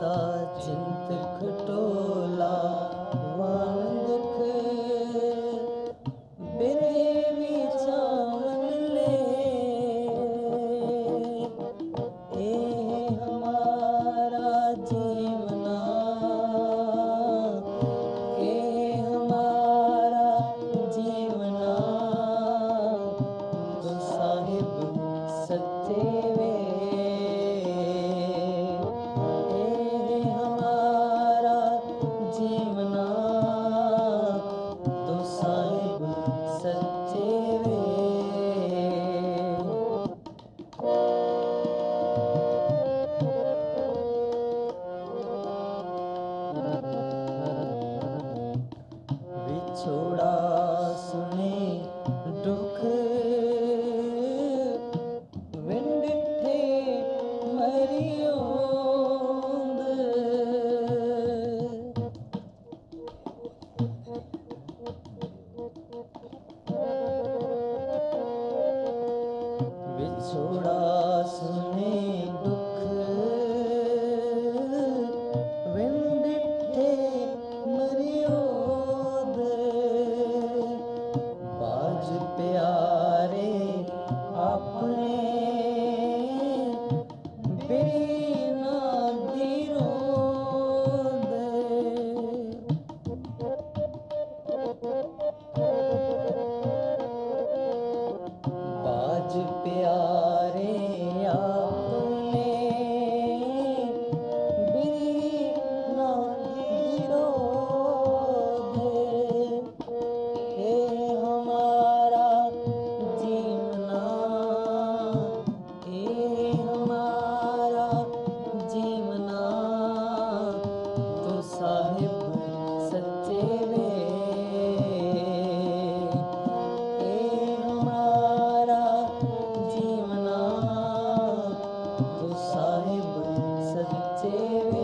ਦਾਤਾ ਚਿੰਤ ਖਟੋਲਾ ਵਾਨ ਦੁਖ ਬਿਰੇ ਵਿਚਾਵਨ ਲੈ ਇਹ ਹਮਾਰਾ ਜੀਵਨਾ ਇਹ ਹਮਾਰਾ ਜੀਵਨਾ ਗੁਰੂ ਸਾਹਿਬ ਸੱਚੇ ਵੇ ਵਿਛੋੜਾ ਸੁਣੇ ਦੁੱਖ ਵਿੰਡਿਠੇ ਮਰਿਓਂਦ ਵਿਛੋੜਾ ਸੁਣੇ ਦੁੱਖ ਵਿੰਡਿਠੇ ਮਰਿਓਂਦ ਬਾਜ ਪਿਆਰੇ ਆਪਣੇ ਬਿਨਾ ਦੀ ਰੋਂਦ ਬਾਜ ਪਿਆਰੇ ਆਪਣੇ ਬਿਨਾ ਦੀ ਰੋਂਦ ਇਹ ਹਮਾਰਾ ਜੀਵਨਾ ਇਹ ਹਮਾਰਾ ਜੀਵਨਾ ਤੂੰ ਸਾਹਿਬ ਸੱਚੇ ਵੇ ਇਹ ਹਮਾਰਾ ਜੀਵਨਾ ਤੂੰ ਸਾਹਿਬ ਸੱਚੇ ਵੇ